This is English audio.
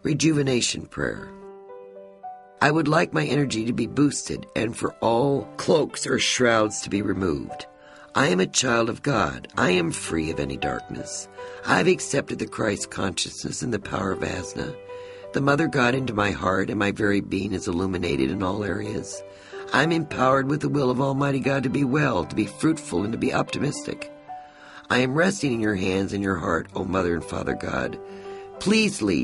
Rejuvenation prayer. I would like my energy to be boosted and for all cloaks or shrouds to be removed. I am a child of God. I am free of any darkness. I have accepted the Christ consciousness and the power of Asna. The Mother God into my heart and my very being is illuminated in all areas. I am empowered with the will of Almighty God to be well, to be fruitful, and to be optimistic. I am resting in your hands and your heart, O Mother and Father God. Please lead